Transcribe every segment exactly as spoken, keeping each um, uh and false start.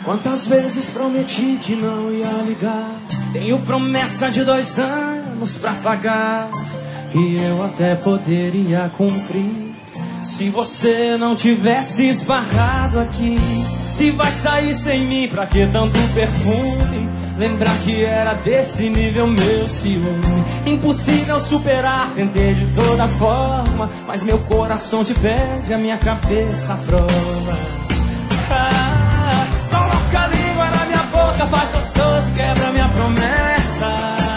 Quantas vezes prometi que não ia ligar? Tenho promessa de dois anos pra pagar, e eu até poderia cumprir se você não tivesse esbarrado aqui. Se vai sair sem mim, pra que tanto perfume? Lembrar que era desse nível meu ciúme. Impossível superar, tentei de toda forma, mas meu coração te pede, a minha cabeça à prova. Ah, coloca a língua na minha boca, faz gostoso, quebra minha promessa.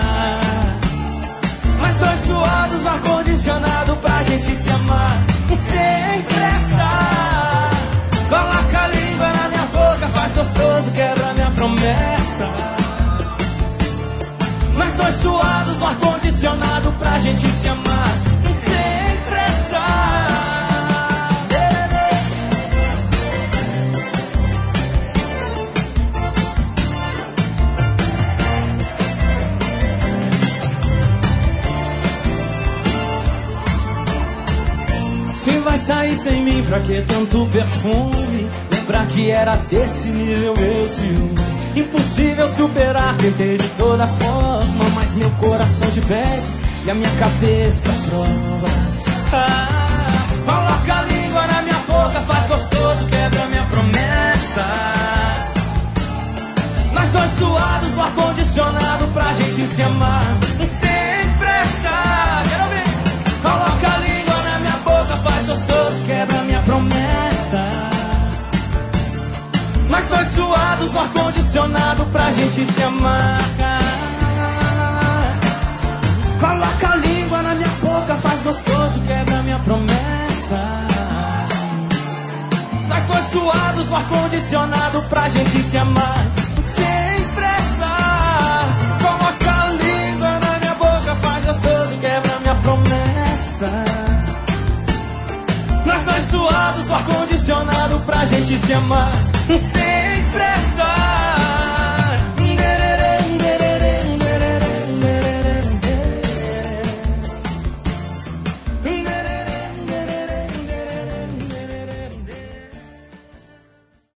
Nós dois suados, ar-condicionado pra gente se amar sem pressa. Coloca a língua na minha boca, faz gostoso, quebra minha promessa. Nós dois suados, no ar-condicionado pra gente se amar sem pressa. Se vai sair sem mim, pra que tanto perfume? Lembrar que era desse nível meu ciúme. Impossível superar, tentei de toda forma, mas meu coração te pede e a minha cabeça prova. Ah, coloca a língua na minha boca, faz gostoso, quebra minha promessa. Nós dois suados, no ar-condicionado pra gente se amar sem pressa. Quero ouvir. Coloca a língua na minha boca, faz gostoso, quebra minha promessa. Nós dois suados, no ar-condicionado pra gente se amar. Coloca a língua na minha boca, faz gostoso, quebra minha promessa. Nós dois suados, no ar-condicionado pra gente se amar sem pressa. Coloca a língua na minha boca, faz gostoso, quebra minha promessa. Nós dois suados, no ar-condicionado pra gente se amar sem pressa.